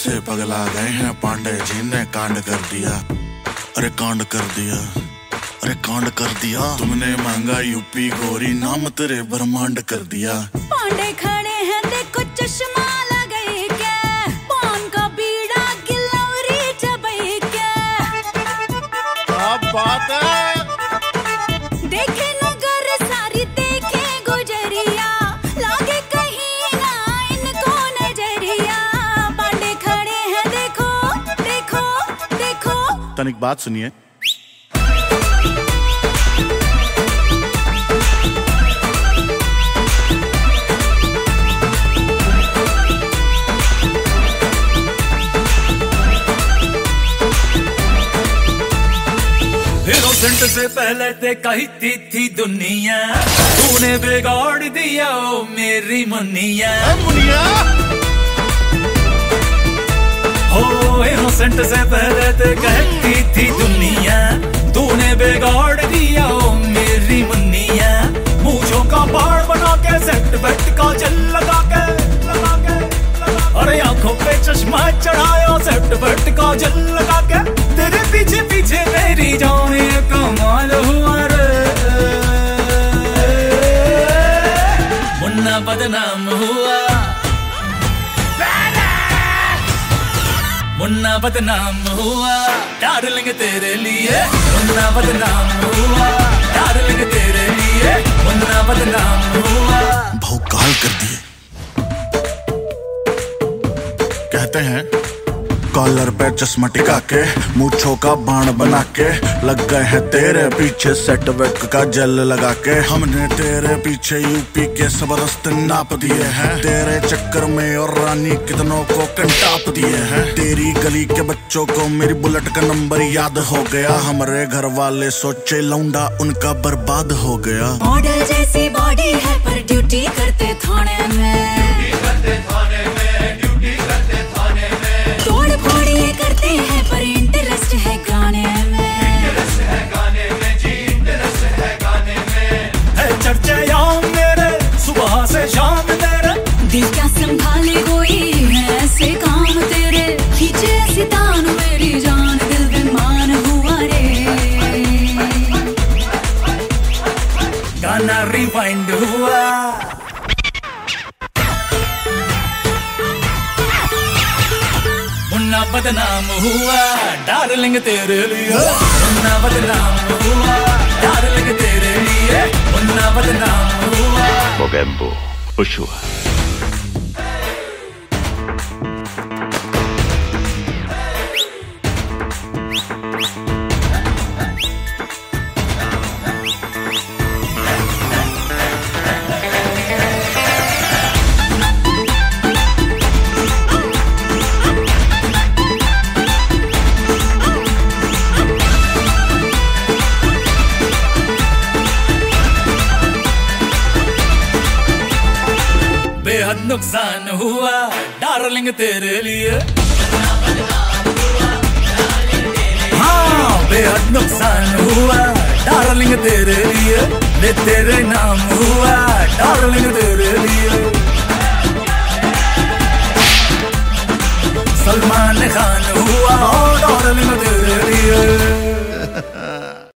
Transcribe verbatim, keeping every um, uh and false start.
से पगला गए हैं, पांडे जी ने कांड कर दिया। अरे कांड कर दिया, अरे कांड कर दिया। तुमने मांगा यूपी गोरी, नाम तेरे ब्रह्मांड कर दिया। पांडे खड़े हैं देखो चश्मा लगाई क्या, पान का बीड़ा गिलौरी चबाई क्या। क्या बात है। देखे नगर सारी देखे गुजरिया, लागे कहीं ना इनको नजरिया। पांडे खड़े हैं देखो देखो देखो। तनिक बात सुनिए। इनोसेंट से पहले ते कहती थी दुनिया, तूने बिगाड़ दिया ओ मेरी मुनिया। मुनिया हो इनोसेंट से पहले ते कहती थी दुनिया, तूने बिगाड़ दिया ओ मेरी मुनिया। मूंछों का बाढ़ बना के सेट बेट का जल लगा के लगा के अरे आंखों पे चश्मा चढ़ाया सेट बेट का जल लगा के। तेरे पीछे पीछे मेरी जाने कमाल हुआ रे, मुन्ना बदनाम हुआ, मुन्ना बदनाम हुआ डार्लिंग तेरे लिए, मुन्ना बदनाम हुआ डार्लिंग तेरे लिए, मुन्ना बदनाम हुआ। भौकाल कर दिए। कहते हैं कॉलर पे चश्मा टिका के, मूंछों का बाण बना के, लग गए हैं तेरे पीछे सेट वेट का जेल लगा के। हमने तेरे पीछे यूपी के सब रास्ते नाप दिए हैं, तेरे चक्कर में और रानी कितनों को कंटाप दिए हैं। तेरी गली के बच्चों को मेरी बुलेट का नंबर याद हो गया, हमारे घर वाले सोचे लौंडा उनका बर्बाद हो गया। मॉडल जैसी बॉडी है पर ड्यूटी करते थाने में, करते हैं पर इंटरेस्ट है गाने में, इंटरेस्ट है गाने में जी, इंटरेस्ट है गाने में। है चर्चा यहाँ मेरे सुबह से शाम तेरे, दिल क्या संभाले कोई है ऐसे काम तेरे। खींचे सितान मेरी जान दिल बेमान हुआ रे, गाना रिवाइंड हुआ। मुन्ना बदनाम हुआ डार्लिंग तेरे लिए, मुन्ना बदनाम हुआ डार्लिंग तेरे लिए, मुन्ना बदनाम हुआ। Mogembo Ushua. बेहद नुकसान हुआ डार्लिंग तेरे लिए, हाँ बेहद नुकसान हुआ डार्लिंग तेरे लिए। ले तेरे नाम हुआ डार्लिंग तेरे लिए, सलमान खान हुआ डार्लिंग तेरे लिए।